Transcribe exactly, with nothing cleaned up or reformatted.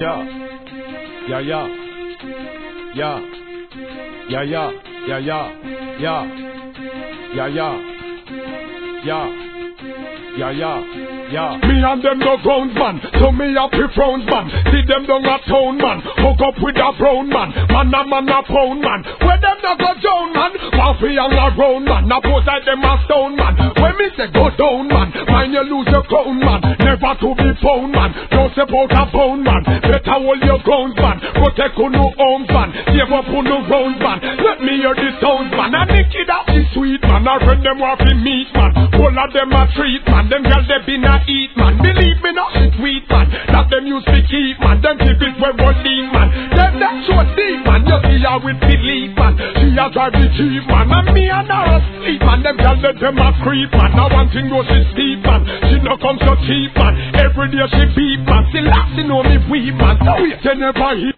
Yeah, yeah, yeah, yeah, yeah, yeah, yeah, yeah, yeah, yeah, yeah, yeah, yeah, yeah, yeah. Me and them no ground man, so me a pre-frowns man. See them down a town man, hook up with a brown man. Man a man a pound man, where them no go down man. Coffee and a round man, now pose like them a stone man. When me say go down man, mind you lose your crown man. Never to be found man, don't say about a pound man. Better hold your grounds man, protect on no arms man. Save up on no rounds man, let me hear the sounds man. And the kid that is sweet man, I friend them want to meet man. All of them a treat man, them girls they been a eat man. Believe me not it's sweet man, that them used to keep man. Them keep it where one lean man, them that show deep man. You see her with belief man, she a drive the jeep man. And me and her asleep man, them girls let them a creep man. Now one thing goes she steep man, she no come so cheap man. Every day she beat man, still last she know me weep man. So wait you never hear